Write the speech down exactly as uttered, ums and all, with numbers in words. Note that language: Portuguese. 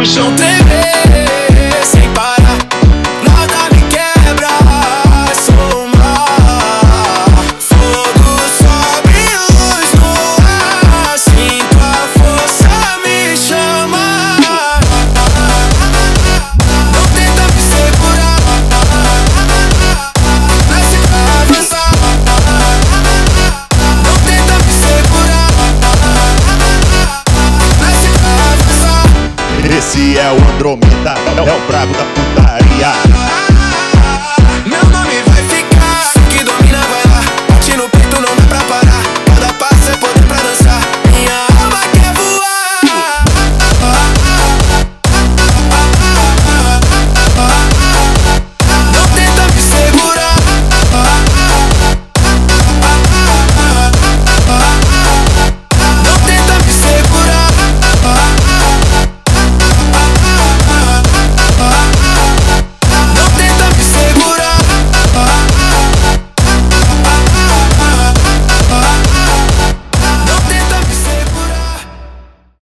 o chão tremer sem parar. Nada me quebra, sou mar. Fogo sobe, luz no ar. Sinto a força me chamar. Não tenta me segurar, nasce pra avançar. Não tenta me segurar, nasce pra avançar. Esse é o Andromeda, é o brabo da putaria.